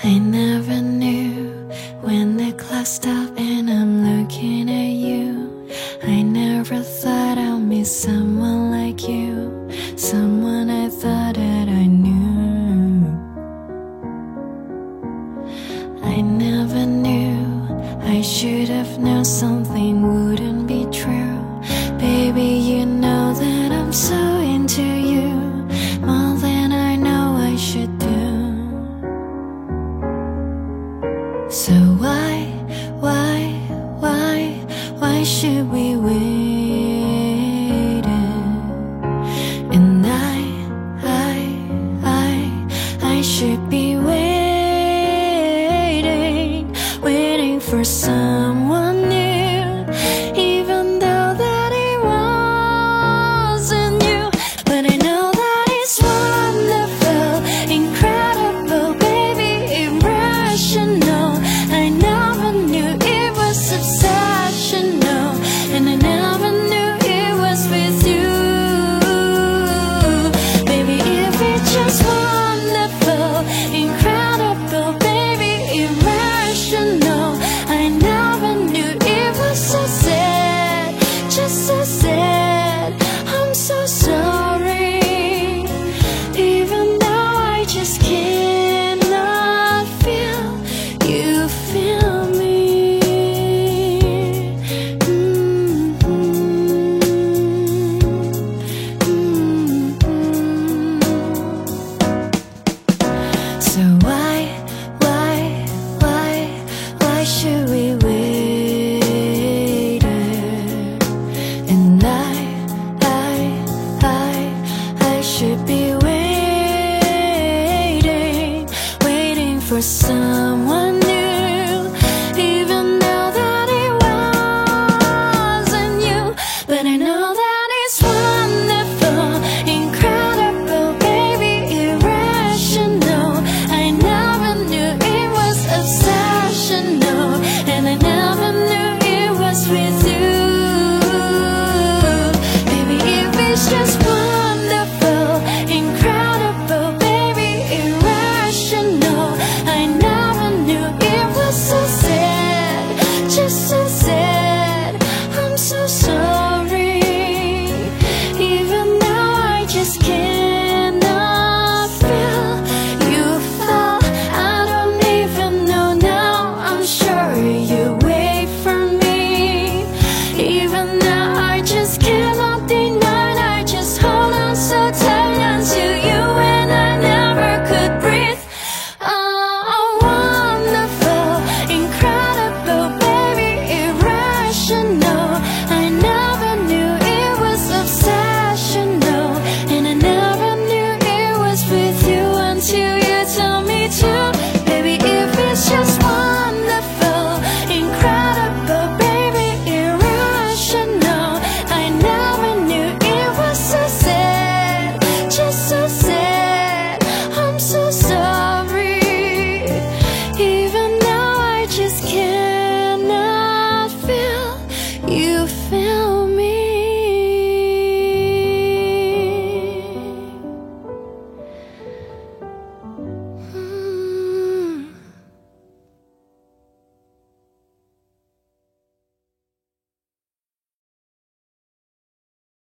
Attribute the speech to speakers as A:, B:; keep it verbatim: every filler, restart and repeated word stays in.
A: I never knew when the clock stopped and I'm looking at you. I never thought I'd meet someone like you, someone I thought that I knew. I never knew, I should have known something wouldn't be true. Baby, you know that I'm so into you, more than I know I should do. So why, why, why, why should we wait? And I, I, I, I should be waiting, waiting for someone new, even though that it wasn't you. But I know that it's wonderful, incredible, baby, irrational. I never knew it was obsessional, and I never knew it was with you. Baby, if it's just wonderful, incredible, baby, irrational, I never knew it was so sad, just so sad. I'm so sorry, even though I just cannot feel you feel me. Mm-hmm. Mm-hmm. So why, why, why, why should we wait? And I, I, I, I should be waiting, waiting for some